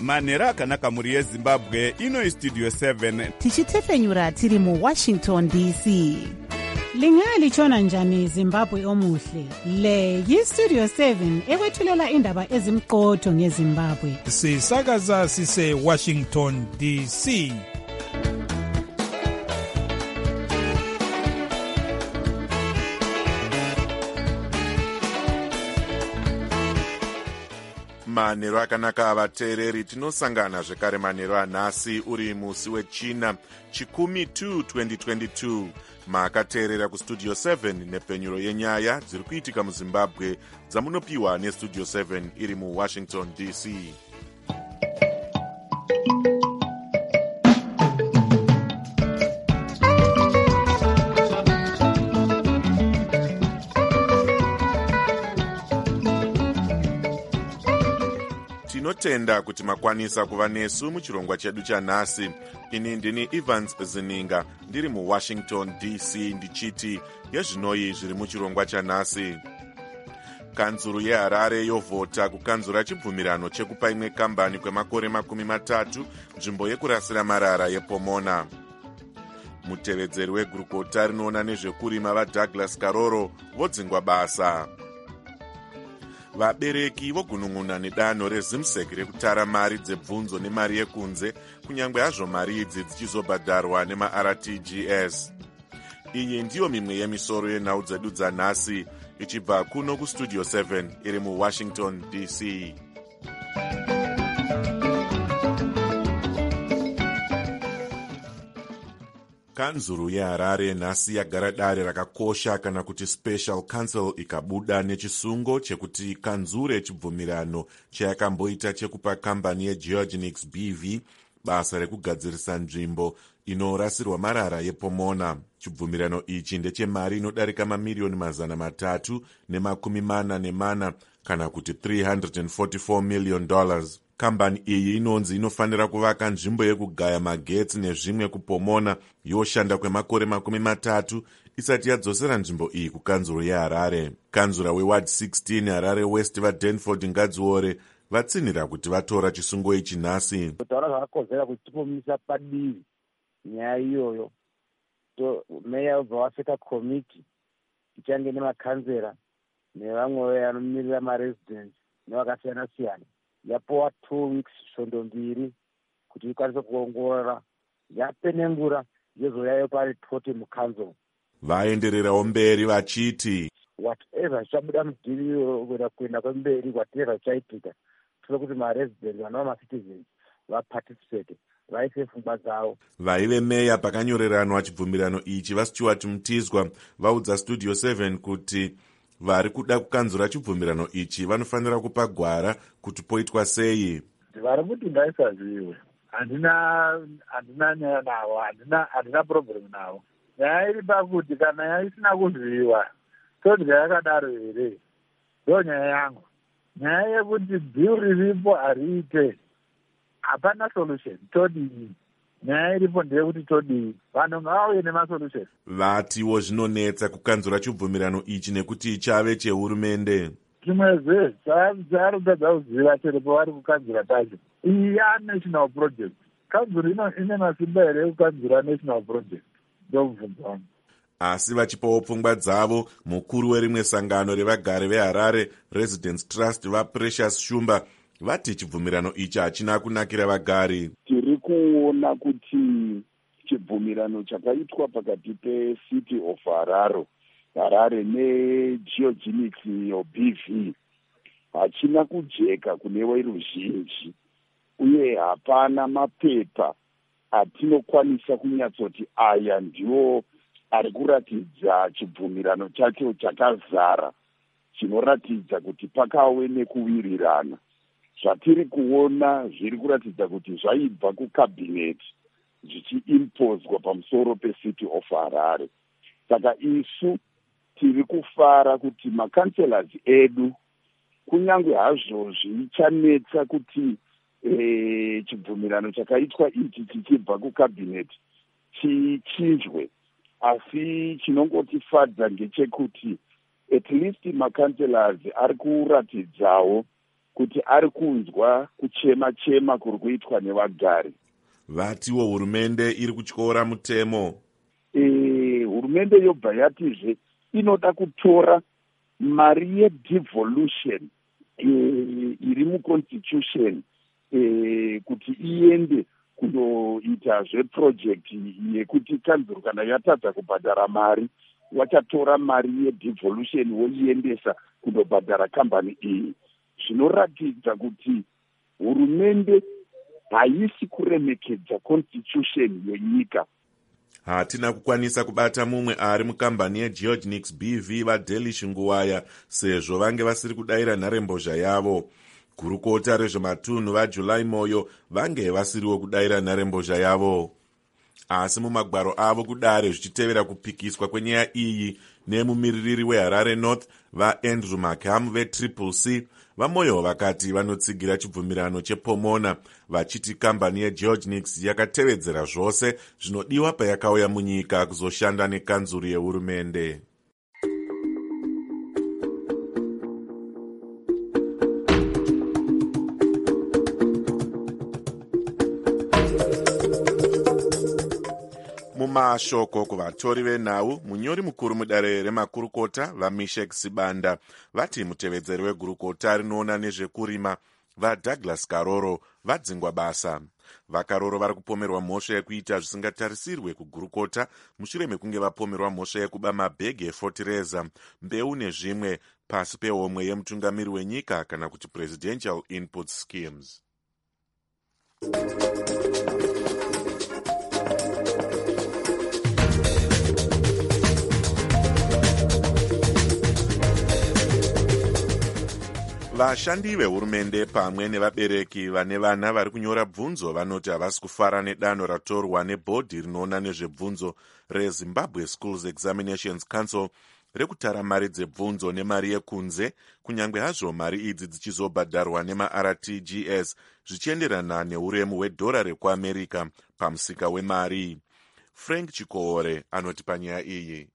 manhero akanaka mhuri yezimbabwe. Ino istudio 7 tichitefenyura tiri muWashington DC. Lingalitshona njani Zimbabwe omuhle? Le yiStudio 7 ekwethulela indaba ezimqotho ngeZimbabwe. Sisakaza sise Washington DC. Manhero akanaka avateereri, tinosangana zvekare manhero anhasi uri musi wechina chikumi 2 2022. Makateerera kustudio 7 nepfenyuro yenyaya dziri kuitika muZimbabwe dzamunopiwa nestudio 7 iri muWashington DC. Tinotenda kuti makwanisa kuva nesu muchirongwa chedu chanhasi. Ini ndini Evans Zininga ndiri muWashington DC ndichiti yezvinoi zviri muchirongwa chanhasi. Kanzuru yeHarare yovhota kukanzura chibvumirano chekupa imwe kambani kwemakore 30 nzvimbo yekurasira marara yePomona. Mutevedzeri wegurukota rinoona nezvekurima vaDouglas Karoro vodzingwa basa. Vabereki vogunun'una nedanho reZimsec rekutara mari dzebvunzo nemari yekunze, kunyangwe hazvo mari idzi dzichizobhadharwa nemaRTGS. Iyi ndiyo mimwe yemisoro yenhau dzedu dzanhasi, ichibva kuno kustudio 7 iri muWashington DC. Kanzuru yeHarare nhasi yagara dare rakakosha kana kuti Special Council ikabuda nechisungo chekuti kanzure chibvumirano chayakamboita chekupa kambani yeGeorgianix BV basa rekugadzirisa nzvimbo inorasirwa marara yePomona. Chibvumirano ichi ndechemari inodarika mamiliyoni 344 kana kuti $344 million. Kambani iyi inonzi inofanira kuvaka nzvimbo yekugaya magetsi nezvimwe kuPomona yoshanda kwemakore 30 isati yadzosera nzvimbo iyi kukanzuro yeHarare. Kanzura weWard 16 Harare West vaDanford Ngadziore vatsinhira kuti vatora chisungo ichi nhasi. Kutaura zvakakozera kuti tipomisa padivi nyaya iyoyo. Meya ubva waseka komiti ichange nemakanzera nevamwe vanomirira maresidents nevakasiyana siyana. Yapowa 2 weeks svondo 2 kuti ikwanise kuongorora, yapenengura yozoyayo paripoti mukanzuro. Vaendererawo mberi vachiti whatever chichabuda mudhiri kuenda kwemberi, whatever chichaitika, tinoda kuti maresidents vanova macitizens vaparticipate, vaise pfungwa dzavo. Vaive meya pakanyoreranwa chibvumirano ichi vaStuart Mutizwa vaudza Studio 7 kuti vari kuda kukanzura chibvumirano ichi vanofanira kupa gwara kuti poitwa sei. Vari kuti ngaisaziwe, handina nyaya navo, handina problem navo. Nyaya iri pakuti kana yaisina kuziviwa todya yakadaro here, ndo nyaya yangu. Nyaya yekuti bill riripo hariite, hapana solution, todii. Nyaya iripo ndeyekuti todii, vanhu ngavauye nemasolution. Vatiwo zvinonetsa kukanzura chibvumirano ichi nekuti chave chehurumende. Chimwezve chaarikutadza kuziva chero pavari kukanzura pacho, iyi national project. Kanzuro ine masimba here ekukanzura national project, ndobvunza wangu. Asi vachipawo pfungwa dzavo, mukuru werimwe sangano revagari veHarare Residents Trust vaPrecious Shumba vati chibvumirano ichi hachina kunakira vagari. Tiri kuona kuti chibvumirano chakaitwa pakati peCity of Harare neGeorgianix BV hachina kujeka kune veruzhinji, uye hapana mapepa atinokwanisa kunyatsoti aya ndiwo ari kuratidza chibvumirano chacho chakazara, chinoratidza kuti pakave nekuwirirana. Zvatiri kuona zviri kuratidza kuti zvaibva kukabhineti zvichiimpozwa pamusoro peCity of Harare. Saka isu tiri kufara kuti makanselas edu, kunyange hazvo zvichanetsa kuti chibvumirano chakaitwa ichi chichibva kukabhineti chichinjwe, asi chinongotifadza ngechekuti at least makanselas ari kuratidzawo kuti ari kunzwa kuchema-chema kuri kuitwa nevagari. Vatiwo hurumende iri kutyora mutemo. Hurumende yobva yatizve inoda kutora mari yedevolution iri muconstitution kuti iende kunoita zveprojekti yekuti kanzuro kana yatadza kubhadhara mari vachatora mari yedevolution voiendesa kunobhadhara kambani iyi. Zvinoratidza kuti hurumende haisi kuremekedza constitution yenyika. Hatina kukwanisa kubata mumwe ari mukambani yeGeorgianix BV vaDelish Nguwaya sezvo vange vasiri kudayira nharembozha yavo. Gurukota rezvematunhu vaJuly Moyo vange vasiriwo kudayira nharembozha yavo. Asi mumagwaro avo kudare zvichitevera kupikiswa kwenyaya iyi nemumiririri weHarare North vaAndrew Markham veTriple C, vaMoyo vakati vanotsigira chibvumirano chePomona vachiti kambani yeGeorgianix yakatevedzera zvose zvinodiwa payakauya munyika kuzoshanda nekanzuru yehurumende. Mumashoko kuvatori venhau, munyori mukuru mudare remakurukota vaMeshek Sibanda vati mutevedzeri wegurukota rinoona nezvekurima vaDouglas Karoro vadzingwa basa. VaKaroro vari kupomerwa mhosva yekuita zvisingatarisirwe kugurukota mushure mekunge vapomerwa mhosva yekuba mabhegi efotireza, mbeu nezvimwe pasi pehomwe yemutungamiri wenyika kana kuti Presidential Input Schemes. Vashandi vehurumende pamwe nevabereki vane vana vari kunyora bvunzo vanoti havasi kufara nedanho ratorwa nebhodhi rinoona nezvebvunzo reZimbabwe Schools Examinations Council rekutara mari dzebvunzo nemari yekunze, kunyange hazvo mari idzi dzichizobhadharwa nemaRTGS zvichienderana neuremu hwedhora rekuAmerica pamusika wemari. Frank Chikoore anoti panyaya iyi.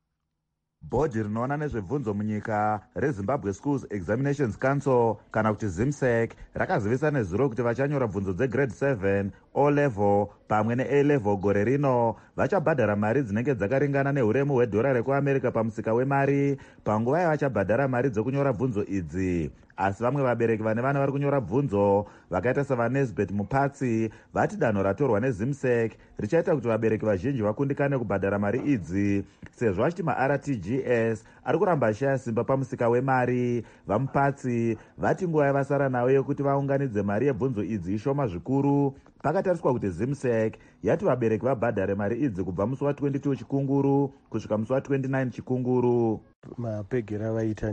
Bhodhi rinoona nezvebvunzo munyika reZimbabwe Schools Examinations Council kana kuti ZIMSEC rakazivisa nezuro kuti vachanyora bvunzo dzegrade 7, O-level pamwe neA-level gore rino vachabhadhara mari dzinenge dzakaringana neuremu hwedhora rekuAmerica pamusika wemari panguva yavachabhadhara mari dzekunyora bvunzo idzi. Asi vamwe vabereki vane vana vari kunyora bvunzo vakaita savaNesbeth Mupatsi vati danho ratorwa neZIMSEC richaita kuti vabereki vazhinji vakundikane kubhadhara mari idzi sezvo vachiti maRTGS ari kuramba ashaya simba pamusika wemari. VaMupatsi vati nguva yavasara nayo yokuti vaunganidze mari yebvunzo idzi ishoma zvikuru. Pakatariswa kuti ZIMSEC yati vabereki vabhadhare mari idzi kubva musi wa22 chikunguru kusvika musi wa29 chikunguru. Mapegero avaita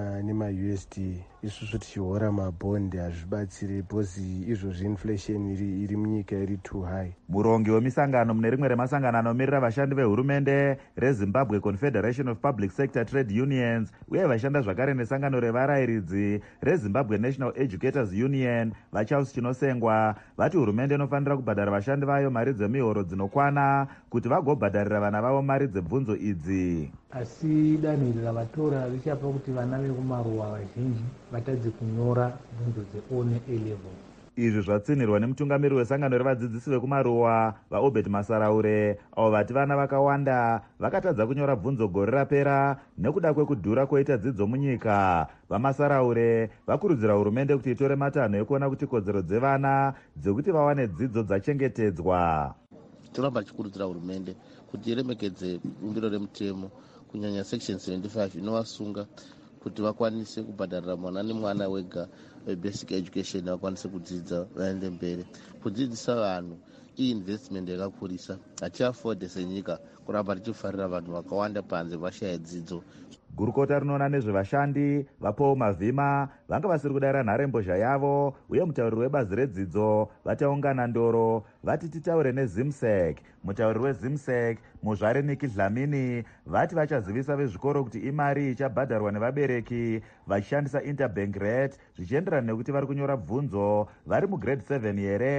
nema-USD isusu tichihora mabhondi hazvibatsiri bhozi izvozvi inflation iri munyika iri too high. Murongi wemisangano mune rimwe remasangano anomirira vashandi vehurumende reZimbabwe Confederation of Public Sector Trade Unions uye vashanda zvakare nesangano revarayiridzi reZimbabwe National Educators Union vaCharles Chinosengwa vati hurumende inofanira kubhadhara vashandi vayo mari dzemihoro dzinokwana kuti vagobhadharira vana vavo mari dzebvunzo idzi. Asi danho iri ravatora richapa kuti vana vekumaruwa vazhinji vatadze kunyora bvunzo dzeO neA-level. Izvi zvatsinirwa nemutungamiri wesangano revadzidzisi vekumaruwa vaObert Masaraure avo vati vana vakawanda vakatadza kunyora bvunzo gore rapera nekuda kwekudhura kwoita dzidzo munyika. VaMasaraure vakurudzira hurumende kuti itore matanho ekuona kuti kodzero dzevana dzekuti vawane dzidzo dzachengetedzwa. Toramba tichikurudzira hurumende kuti iremekedze bumbiro remutemo kunyanya section 75 inovasunga kuti vakwanise kubhadharira mwana nemwana wega basic education vakwanise kudzidza vaende mberi. Kudzidzisa vanhu iinvestment yakakurisa, hatiafode senyika kuramba tichifarira vanhu vakawanda panze vashaya dzidzo. Gurukota rinoona nezvevashandi vaPaul Mavhima vanga vasiri kudayira nharembozha yavo uye mutauriri webazi redzidzo vachaungana ndoro vati titaure neZIMSEC. Mutauriri weZIMSEC Muzvare Niki Dlamini vati vachazivisa vezvikoro kuti imari ichabhadharwa nevabereki vachishandisa interbank rate zvichienderana nekuti vari kunyora bvunzo vari mugrade 7 here,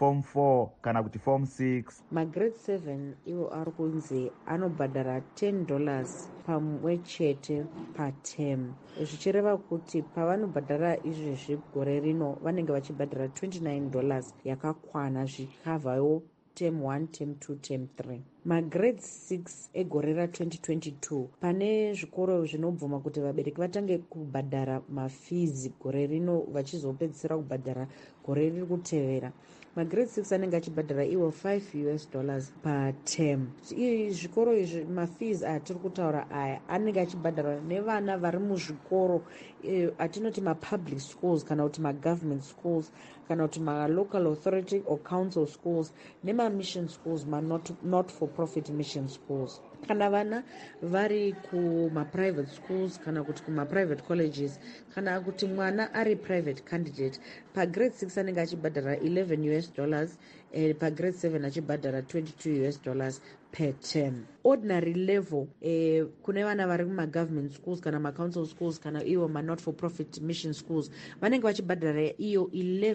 form 4 kana kuti form 6. magrade 7 iwo ari kunzi anobhadhara $10 pamwe chete paterm, zvichireva kuti pavanobhadhara izvezvi gore rino vanenge vachibhadhara $29 yakakwana zvikavhawo term 1, term 2, term 3. magrade 6 egore ra2022 pane zvikoro zvinobvuma kuti vabereki vatange kubhadhara mafizi gore rino vachizopedzisira kubhadhara gore riri kutevera. magrade 6 anenge achibhadhara iwo $5 paterm. zvikoro izvi mafizi atiri kutaura aya anenge achibhadharwa nevana vari muzvikoro atinoti mapublic schools kana kuti magovernment schools kana kuti malocal authority or council schools nemamission schools, not for profit mission schools. kana vana vari kumaprivate schools kana kuti kumaprivate colleges kana kuti mwana ari private candidate, pagrade 6 anenge achibhadhara $11 pagrade 7 achibhadhara $22 per term. ordinary level kune vana vari kumagovernment schools kana macouncil schools kana iwo not for profit mission schools vanenge vachibhadhara iyo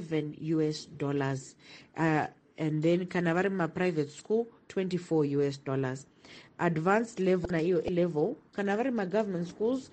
$11 and then kana vari mumaprivate school $24. advanced level na iyo level kana vari magovernment schools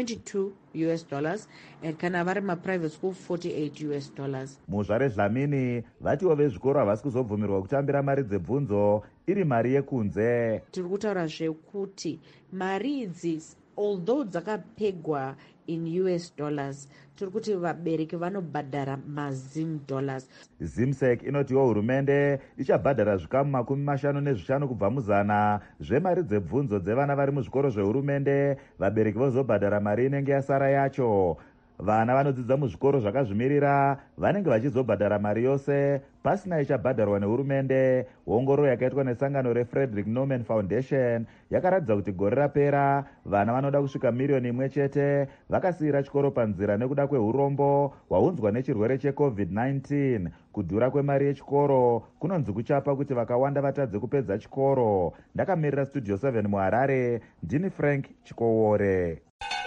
$22 and kana vari maprivate school $48. muzvare Dlamini vatiwo vezvikoro havasi kuzobvumirwa kutambira mari dzebvunzo iri mari yekunze. tiri kutaura zvekuti mari idzi although dzakapegwa in US dollars tiri kuti vabereki vanobhadhara mazim dollars. Zimsec inotiwo hurumende ichabhadhara zvikamu 55 kubva muzana zvemari dzebvunzo dzevana vari muzvikoro zvehurumende, vabereki vozobhadhara mari inenge yasara yacho. Vana vanodzidza muzvikoro zvakazvimirira vanenge vachizobhadhara mari yose pasina ichabhadharwa nehurumende. Ongororo yakaitwa nesangano reFrederick Norman Foundation yakaratidza kuti gore rapera vana vanoda kusvika 1,000,000 chete vakasiyira chikoro panzira nekuda kweurombo hwaunzwa nechirwere cheCovid-19. Kudhura kwemari yechikoro kunonzi kuchapa kuti vakawanda vatadze kupedza chikoro. Ndakamirira Studio 7 muHarare, ndini Frank Chikowore.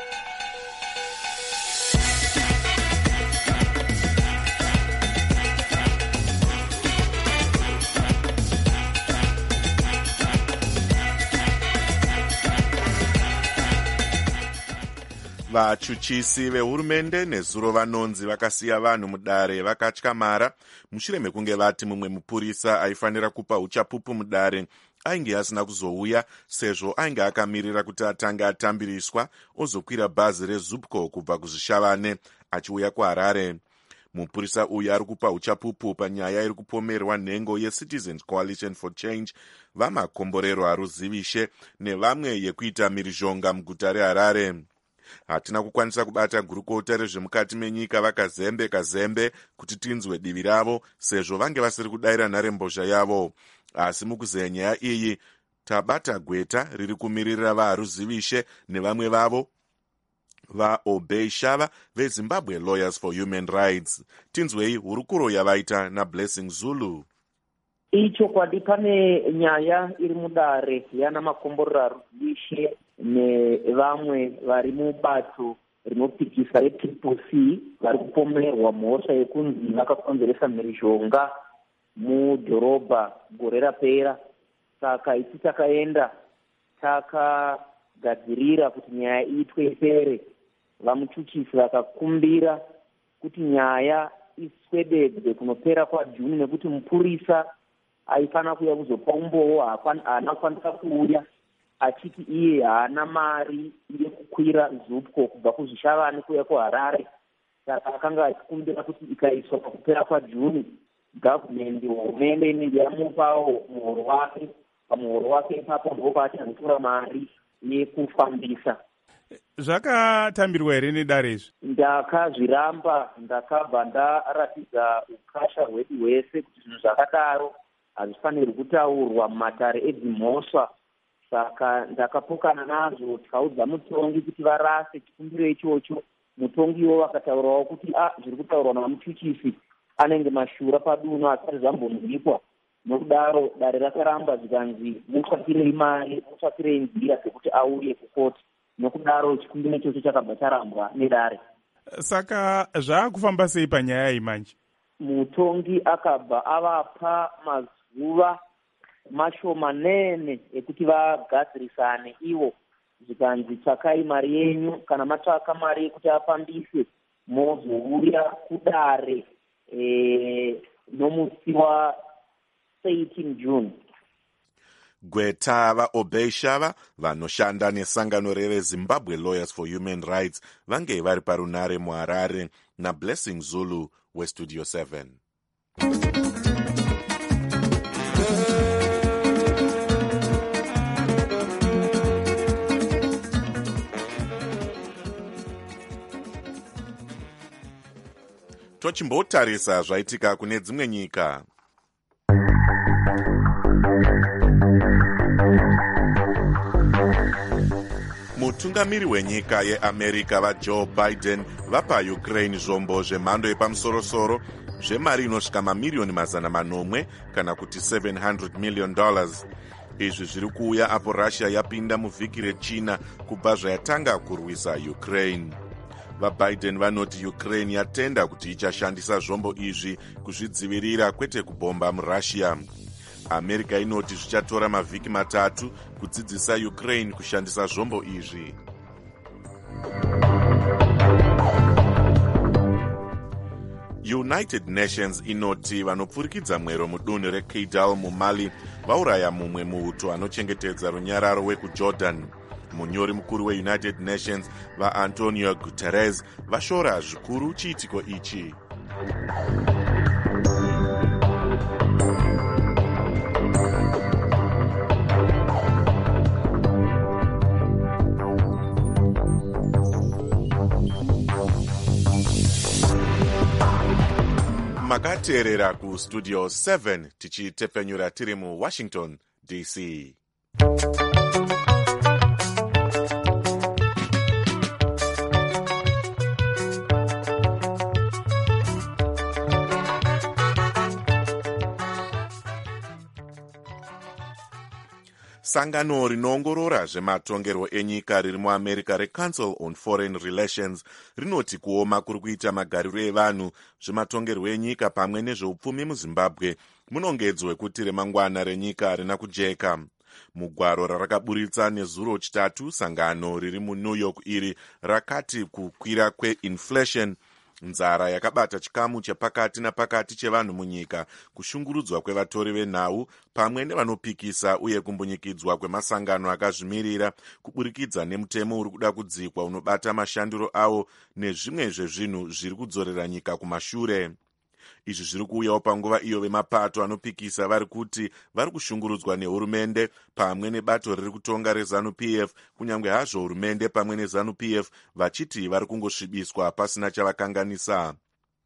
vachuchisi vehurumende nezuro vanonzi vakasiya vanhu mudare vakatyamara mushure mekunge vati mumwe mupurisa aifanira kupa uchapupu mudare ainge asina kuzouya sezvo ainge akamirira kuti atange atambiriswa ozokwira bhazi rezupco kubva kuzvishavane achiuya kuHarare. Mupurisa uyu ari kupa uchapupu panyaya iri kupomerwa nhengo yeCitizens Coalition for Change, vamakomborero haruzivishe nevamwe yekuita mhirizhonga muguta reHarare. Hatina kukwanisa kubata gurukota rezvemukati menyika vakazembe kuti tinzwe divi ravo sezvo vange vasiri kudayira nharembozha yavo. Asi mukuzeya nyaya iyi tabata gweta riri kumiririra vaharuzivishe nevamwe vavo vaObey Shava veZimbabwe Lawyers for Human Rights. Tinzwei hurukuro yavaita naBlessing Zulu. Ichokwadi pane nyaya iri mudare yana makomborero haruzivishe nevamwe vari mubato rinopikisa reTCC vari kupomerwa mhosva yekunzi vakakonzeresa mhirizhonga mudhorobha gore rapera. Saka isi takaenda takagadzirira kuti nyaya iitwe ipere. Vamuchuchisi vakakumbira kuti nyaya iswededzwe kunopera kwaJuni nekuti mupurisa aifana kuuya kuzopa umboo haana kukwanisa kuuya achiti iye haana mari yekukwira zupco kubva kuzvishavane kuuya kuHarare. Saka akanga achikumbira kuti ikaiswa pakupera kwaJuni hurumende inenge yamupawo muhoro wake. Pamuhoro wake ipapo ndipo paachanotora mari yekufambisa. Zvakatambirwa here nedare izvi? Ndakazviramba, ndakabva ndaratidza ukasha hwedu hwese kuti zvinhu zvakadaro hazvifanirwi kutaurwa mumatare edzimhosva. Saka ndakapokana nazvo, tikaudza mutongi kuti varase chikumbiro ichocho. Mutongiwo vakataurawo kuti zviri kutaurwa namuchuchisi anenge mashura paduno asati zvambonzwikwa. Nokudaro dare rakaramba zvikanzi mutsvakirei mari, mutsvakirei nzira dzekuti auye kukoti. Nokudaro chikumbiro ichocho chakabva charambwa nedare. Saka zvaakufamba sei panyaya iyi manje? mutongi akabva avapa mazuva mashomanene ekuti vagadzirisane ivo, zvikanzi tsvakai mari yenyu. Kana matsvaka mari yekuti afambise, mozouya kudare nomusi wa18 June. Gweta vaObey Shava vanoshanda nesangano reZimbabwe Lawyers for Human Rights vange vari parunare muHarare naBlessing Zulu weStudio 7. Tochimbotarisa zvaitika kune dzimwe nyika. Mutungamiri wenyika yeAmerica vaJoe Biden vapa Ukraine zvombo zvemhando yepamusoro-soro zvemari inosvika mamirioni 800 kana kuti $700 million. Izvi zviri kuuya apo Russia yapinda muvhiki rechina kubva zvayatanga kurwisa Ukraine. VaBiden vanoti Ukraine yatenda kuti ichashandisa zvombo izvi kuzvidzivirira kwete kubhomba muRussia. America inoti zvichatora mavhiki 3 kudzidzisa Ukraine kushandisa zvombo izvi. United Nations inoti vanopfurikidza mwero mudunhu reKidal muMali vauraya mumwe muuto anochengetedza runyararo wekuJordan. Munyori mukuru weUnited Nations vaAntonio Guterres vashora zvikuru chiitiko ichi. Makateerera kuStudio 7 tichitepfenyura tiri muWashington DC. Sangano rinoongorora zvematongerwo enyika riri muAmerica reCouncil on Foreign Relations rinoti kuoma kuri kuita magariro evanhu, zvematongerwo enyika pamwe nezveupfumi muZimbabwe munongedzwe kuti remangwana renyika harina kujeka. Mugwaro rarakaburitsa nezuro chitatu, sangano riri muNew York iri rakati kukwira kweinflation, nzara yakabata chikamu chepakati napakati chevanhu munyika, kushungurudzwa kwevatori venhau pamwe nevanopikisa uye kumbunyikidzwa kwemasangano akazvimirira kuburikidza nemutemo uri kuda kudzikwa unobata mashandiro awo nezvimwe zvezvinhu zviri kudzorera nyika kumashure. Izvi zviri kuuyawo panguva iyo vemapato anopikisa vari kuti vari kushungurudzwa nehurumende pamwe nebato riri kutonga reZANU-PF, kunyange hazvo hurumende pamwe neZANU-PF vachiti vari kungosvibiswa pasina chavakanganisa.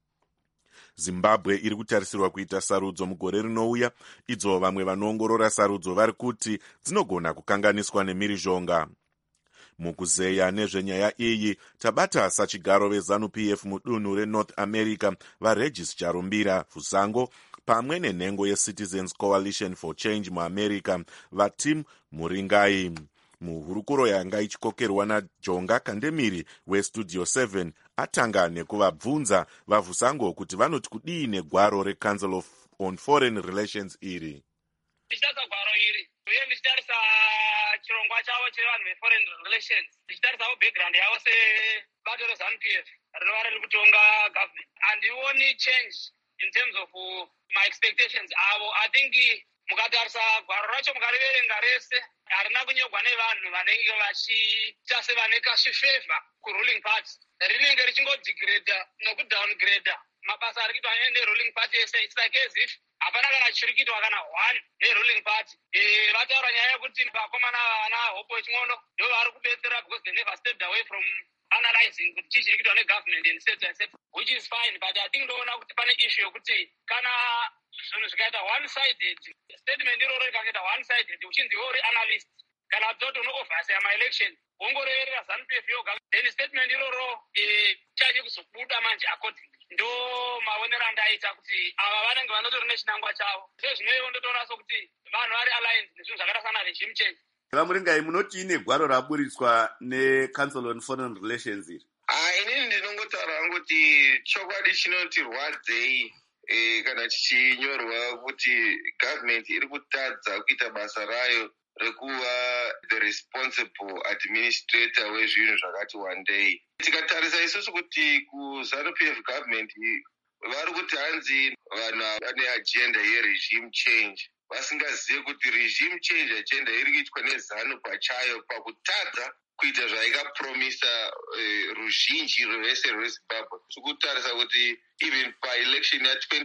Zimbabwe iri kutarisirwa kuita sarudzo mugore rinouya, idzo vamwe vanoongorora sarudzo vari kuti dzinogona kukanganiswa nemhirizhonga. Mukuzeya nezvenyaya iyi tabata sachigaro veZANU-PF mudunhu reNorth America vaRegis Charumbira Fusango pamwe nenhengo yeCitizens Coalition for Change muAmerica vaTim Muringai. Muhurukuro yanga ichikokerwa naJonga Kandemiri weStudio 7 atanga nekuvabvunza vaFusango kuti vanoti kudii negwaro reCouncil on Foreign Relations iri. Ndichitarisa gwaro iri uye ndichitarisa chirongwa chavo chevanhu veforeign relations, ndichitarisawo background yavo sebato reZANU-PF rinova riri kutonga government, handioni change in terms of my expectations avo. I think mukatarisa gwaro racho mukariverenga rese harina kunyogwa nevanhu vanenge vachiita sevane kashifevha kuruling party, rinenge richingodegrada nokudowngradea mabasa ari kuitwa neruling party ese. It's like as if hapana kana chiri kuitwa kana one neruling party. Vataura nyaya yekuti vakomana vana hope weching'ono ndo vari kubetsera because they never stepped away from analyzing kuti chii chiri kuitwa negovernment and etc, which is fine, but I think ndoona kuti pane issue yokuti kana zvinhu zvikaita one-sided, statement iroro rikaita one-sided uchinzi uri analyst kana toto uno-overseer ma-election wongorerera ZANU-PF yoga, then statement iroro chanye kuzobuda manje accordingly. Ndo maonero andaita kuti ava vanenge vanotori nechinangwa chavo, sezvinoiwo ndotoona sokuti vanhu vari aligned nezvinhu zvakatasana regime change. Vamuringai, munoti ine gwaro raburitswa neCouncil on Foreign Relations iri? Inini ndinongotaura kuti chokwadi chinoti rwadzei kana chichinyorwa kuti government iri kutadza kuita basa rayo rekuva the responsible administrator wezvinhu zvakati wandei. Tikatarisa isusu kuti kuZANU-PF government vari kuti hanzi vanhu vane agenda yeregime change, vasingazive kuti regime change agenda iri kuitwa neZANU pachayo pakutadza kuita zvaikapromisa ruzhinji rwese rweZimbabwe. Tikutarisa kuti even paelection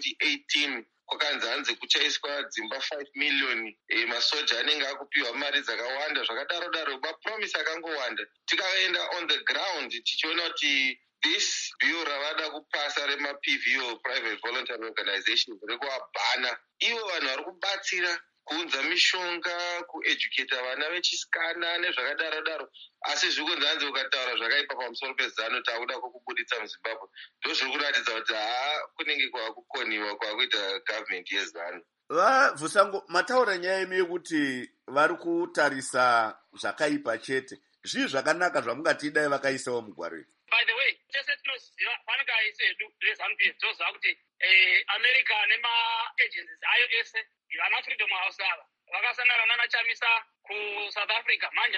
ya2018 kwakanzi hanzi kuchaiswa dzimba 5 million, masoja anenge akupiwa mari dzakawanda zvakadaro daro, mapromisi akangowanda. Tikaenda on the ground tichiona kuti this bill ravada kupasa remaPVO, private voluntary organizations, rekuabhana ivo vanhu vari kubatsira kuunza mishonga, kueducata vana vechisikana nezvakadaro daro, asi zvikunzi hanzi ukataura zvakaipa pamusoro peZANU takuda kukubuditsa muZimbabwe. Ndozviri kuratidza kuti kunenge kwakukoniwa kwakuita government yeZANU. Vabvusango, mataura nyaya ino yekuti vari kutarisa zvakaipa chete, zvii zvakanaka zvamungati dai vakaisawo mugwaro? By the way, tese tinoziva panenge aise edu reZANU-PF toziva kuti America nema-agencies ayo ese vana Freedom House ava vakasangana nana Chamisa kuSouth Africa manje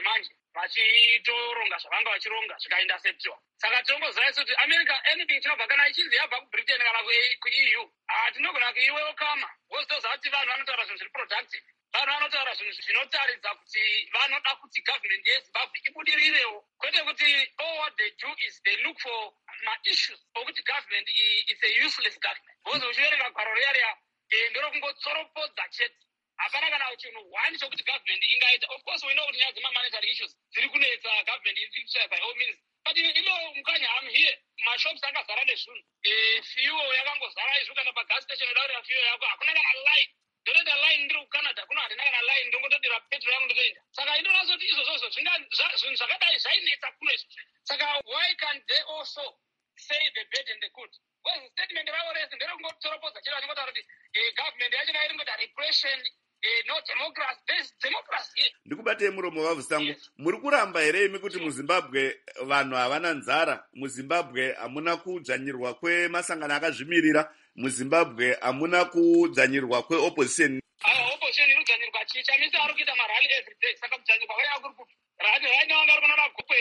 vachitoronga zvavanga vachironga zvikainterceptiwa. Saka tongoziva kuti America anything chinobva kana ichinzi yabva kuBritain kana kuEU hatinogona kuiwelcome, because toziva kuti vanhu vanotaura zvinhu zviri productive, vanhu vanotaura zvinhu zvinotaridza kuti vanoda kuti government yeZimbabwe ibudirirewo, kwete kuti all what they do is they look for ma-issues okuti government is a useless government. Because uchiverenga gwaro riya nderokungotsoropoza chete, hapana kana chinhu one chokuti government ingaita. Of course we know kuti nyaya dzema-monetary issues dziri kunetsa government iri by all means, but ino mukanya I'm here, mashops akazara nezvinhu, fuel yakangozara izvo, kana pagas station udaurira fuel yako hakuna kana line. Ndotoita line ndiri kuCanada kuno handina kana line, ndongotodira petrol yangu ndotoenda. Saka indonaso kuti izvozvo zvinhu zvakadai zvainetsa kuno izvozvo. Saka why can't they also say the bad and the good? Because statement ravo rese nderekungotoropodza chiro achingotaura kuti government yachona iri ngota repression, no democracy. There's democracy here. Ndikubatei muromo Vabvusango, muri kuramba here imi kuti muZimbabwe vanhu havana nzara, muZimbabwe hamuna kudzvanyirwa kwemasangano akazvimirira, muZimbabwe hamuna kudzvanyirwa kweopposition? Opposition iri kudzvanyirwa chii? Chamisa ari kuita marally every day, saka kudzvanyirwa kwaya kuri kupi? Right now ngari kunoona Gokwe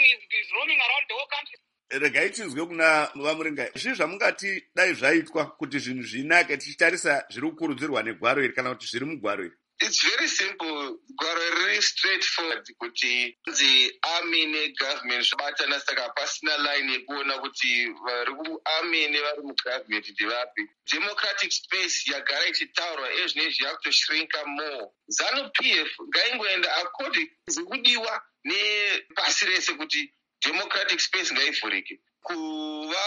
is roaming around the whole country. Regai tinzwe kuna Vamuringai, zvii zvamungati dai zvaitwa kuti zvinhu zvinake tichitarisa zviri kukurudzirwa negwaro iri kana kuti zviri mugwaro iri? It's very simple. Gwaro riri straightforward kuti the army negovernment zvabatana, saka pasina line yekuona kuti vari kuarmy nevari mugovernment ndevapi. Democratic space yagara ichitaurwa ezvinezvi yakutoshrinka more. ZANU-PF ngaingoenda according zvikudiwa nepasi rese kuti democratic space ngaivhurike, kuva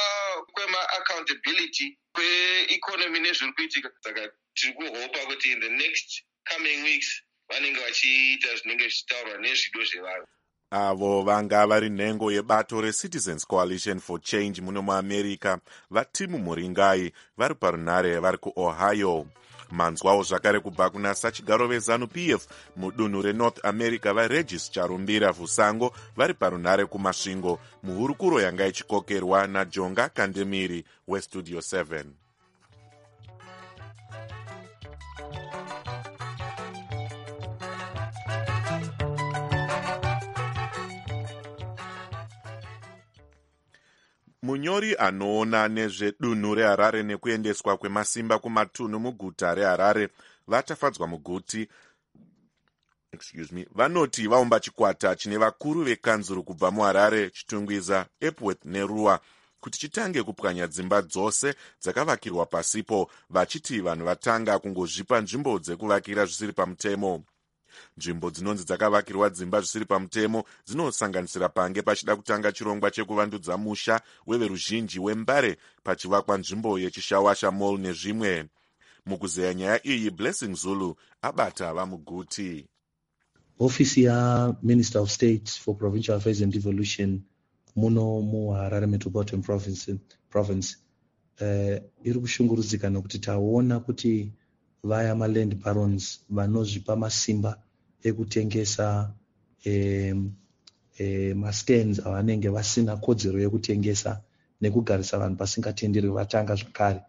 kwema-accountability kweeconomy nezviri kuitika. Saka tiri kuhopa kuti in the next coming weeks vanenge vachiita zvinenge zvichitaurwa nezvido zvevanhu. Avo vanga vari nhengo yebato reCitizens Coalition for Change muno muAmerica, vaTimu Muringai, vari parunhare vari kuOhio. Manzwawo zvakare kubva kuna sachigaro veZANU-PF mudunhu reNorth America vaRegis Charumbira Vhusango vari parunhare kuMasvingo, muhurukuro yanga ichikokerwa naJonga Kandemiri weStudio 7. Munyori anoona nezvedunhu reHarare nekuendeswa kwemasimba kumatunhu muguta reHarare vatafadzwa muguti vanoti vaumba chikwata chine vakuru vekanzuru kubva muHarare, Chitungwiza, Epworth neRua kuti chitange kupwanya dzimba dzose dzakavakirwa pasipo, vachiti vanhu vatanga kungozvipa nzvimbo dzekuvakira zvisiri pamutemo. Nzvimbo dzinonzi dzakavakirwa dzimba zvisiri pamutemo dzinosanganisira pange pachida kutanga chirongwa chekuvandudza musha weveruzhinji weMbare pachivakwa nzvimbo yechishawasha mall nezvimwe. Mukuzeya nyaya iyi, Blessing Zulu abata vamuguti. Ofisi yaMinister of State for Provincial Affairs and Devolution muno muHarare Metropolitan Province iri kushungurudzika nokuti taona kuti vaya maland barons vanozvipa masimba ekutengesa mastands avanenge vasina kodzero yekutengesa nekugarisa vanhu pasingatenderwi vatanga zvakare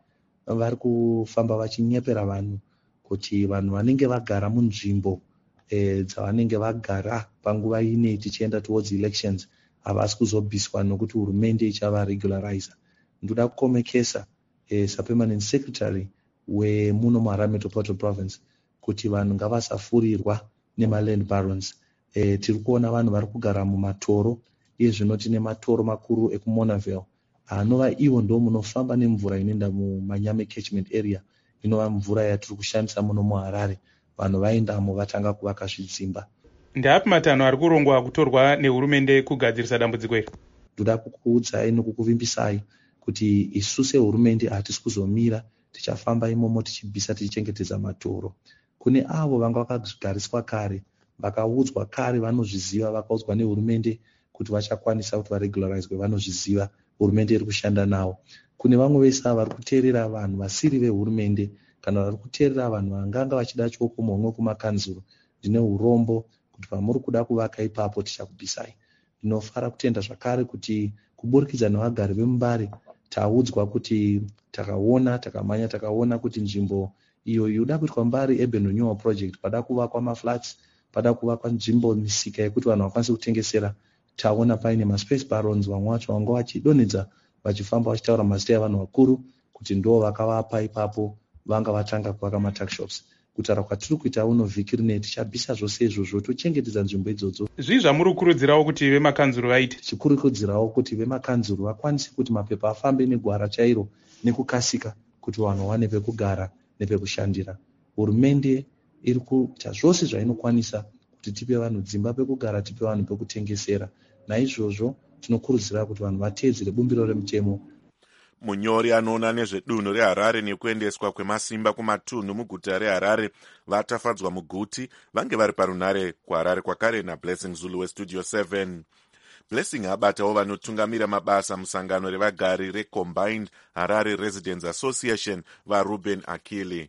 vari kufamba vachinyepera vanhu kuti vanhu vanenge vagara munzvimbo dzavanenge vagara panguva ine tichienda towards elections havasi kuzobviswa nokuti hurumende ichava regularizer. Ndoda kukomekesa sapermanent secretary wemuno muHarare Metropolitan Province kuti vanhu ngavasafurirwa nemaland barons. Tiri kuona vanhu vari kugara mumatoro, iye zvino tine matoro makuru ekuMonaville anova ivo ndo munofamba nemvura inoenda muManyame catchment area, inova mvura yatiri kushandisa muno muHarare. Vanhu vaendamo vatanga kuvaka zvidzimba. Ndapi matanho ari kurongwa kutorwa nehurumende kugadzirisa dambudziko iri? Ndoda kukuudzai nokukuvimbisai kuti isu sehurumende hatisi kuzomira, tichafamba imomo tichibvisa tichichengetedza matoro. Kune avo vanga vakagariswa kare, vakaudzwa kare, vanozviziva, vakaudzwa nehurumende kuti vachakwanisa kuti varegularizwe, vanozviziva, hurumende iri kushanda navo. Kune vamwe vese vari kuteerera vanhu vasiri vehurumende kana vari kuteerera vanhu vanganga vachida chokumomwe kumakanzuro. Ndine urombo kuti pamuri kuda kuvaka ipapo tichakubvisai. Ndinofara kutenda zvakare kuti kuburikidza nevagari veMubare taudzwa kuti takaona takamanya takaona kuti nzvimbo iyo yoda kuitwa Mbare Urban Renewal Project, pada kuvakwa maflats, pada kuvakwa nzvimbo misika yekuti vanhu vakwanise kutengesera, taona paine maspace barons vamwe vacho vanga vachidonhedza vachifamba vachitaura mazita evanhu vakuru kuti ndo vakavapa ipapo, vanga vatanga kuvaka matuckshops. Kutaura kwatiri kuita uno vhiki rine tichabvisa zvose izvozvo tochengetedza nzvimbo idzodzo. Zvii zvamuri kukurudzirawo kuti vemakanzuro vaite? Chikurudzirawo kuti vemakanzuro vakwanise kuti mapepa afambe negwara chairo nekukasika kuti vanhu vawane pekugara nepekushandira. Hurumende iri kuita zvose zvainokwanisa kuti tipe vanhu dzimba pekugara, tipe vanhu pekutengesera. Naizvozvo tinokurudzira kuti vanhu vateedzere bumbiro remutemo. Munyori anoona nezvedunhu reHarare nekuendeswa kwemasimba kumatunhu muguta reHarare vatafadzwa muguti vange vari parunare kuHarare kwakare naBlessing Zulu weStudio 7. Blessing abatawo vanotungamira mabasa musangano revagari reCombined Harare Residents Association vaRuben Akili.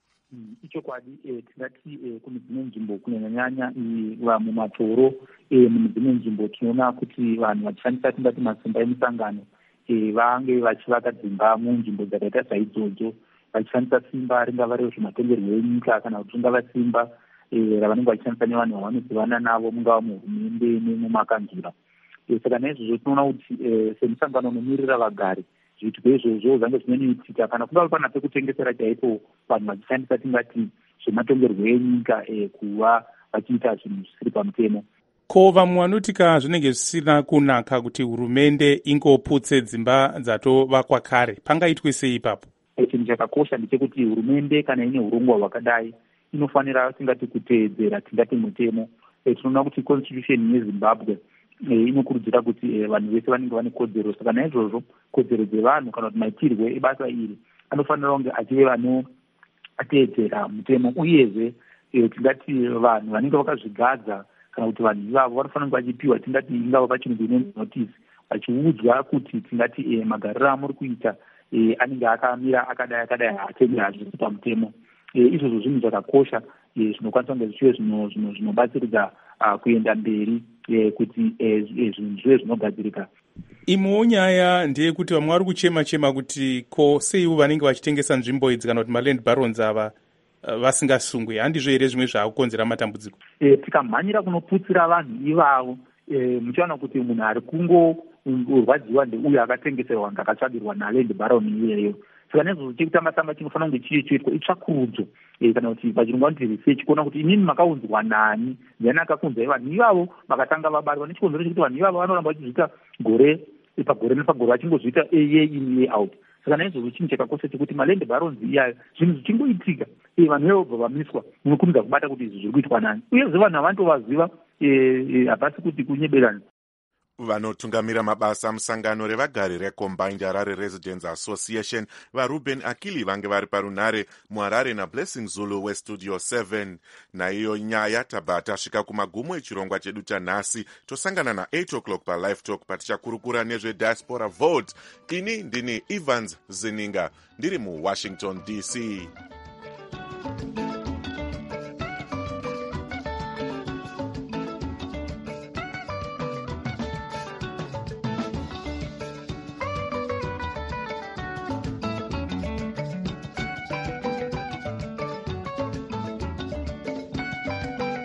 Ichokwadi tingati kune dzimwe nzvimbo kunyanyanya mumatoro, mune dzimwe nzvimbo tinoona kuti vanhu vachishandisa tingati masimba emusangano vange vachivaka dzimba munzvimbo dzakaita saidzodzo, vachishandisa simba ringava rezvematongerwo enyika kana kuti ringava simba ravanenge vachishandisa nevanhu vavanozivana navo mungava muhurumende nemumakanzura. Saka naizvozvo tinoona kuti semusangano unomirira vagari zviitiko izvozvo zvange zvinoitika kana kungava pana pekutengesera chaipo vanhu vachishandisa tingati zvematongerwo enyika kuva vachiita zvinhu zvisiri pamutemo. Ko vamwe vanotika zvinenge zvisina kunaka kuti hurumende ingoputse dzimba dzatovakwa kare, pangaitwe sei ipapo? Chinhu chakakosha ndechekuti hurumende kana ine urongwa hwakadai inofanira tingati kuteedzera tingati mutemo. Tinoona kuti constitution yeZimbabwe inokurudzira kuti vanhu vese vanenge vane kodzero. Saka naizvozvo kodzero dzevanhu kana kuti maitirwe ebasa iri anofanira kunge achive vanoteedzera mutemo, uyezve tingati vanhu vanenge vakazvigadza kana kuti vanhu ivavo vanofanira kunge vachipiwa tingati ingava pachirungu inonzi notice, vachiudzwa kuti tingati magariro amuri kuita anenge akamira akadai haatendera hazvisi pamutemo. Izvozvo zvinhu zvakakosha zvinokwanisa kunge zvichive zvinobatsiridza kuenda mberi kuti zvinhu zvive zvinogadzirika. Imwewo nyaya ndeyekuti vamwe vari kuchema kuti ko seivo vanenge vachitengesa nzvimbo idzi kana kuti maland barons ava vasingasungwe, handizvo here zvimwe zvaakukonzera matambudziko? Tikamhanyira kunoputsira vanhu ivavo muchaona kuti munhu ari kungorwadziwa ndeuyo akatengeserwa nga akatsvagirwa naland baron iyeyo. Saka nezvozvo chekutamba-tamba chinofanira kunge chiitwa itsvakurudzo kana kuti pachirungu vanoti research, kuona kuti inini makaunzwa nani, ndiani akakunzai vanhu ivavo vakatanga vabarwa. Nechikonzero chekuti vanhu ivavo vanoramba vachizviita gore pagore nepagore vachingozviita in year out. Saka naizvozvo chinhu chakakosha chekuti maland barons iyayo zvinhu zvichingoitika vanhu vevobva vamiswa, munokurudzirwa kubata kuti izvi zviri kuitwa nani, uyezve vanhu havantovaziva hapasi kuti kunyeberana. Vanotungamira mabasa musangano revagari reCombined Harare Residents Association vaRuben Akili vange vari parunare muHarare naBlessing Zulu weStudio 7. Naiyo nyaya tabva tasvika kumagumo echirongwa chedu chanhasi. Tosangana na8 o'clock paLive Talk patichakurukura nezvediaspora vote. Ini ndini Evans Zininga ndiri muWashington DC.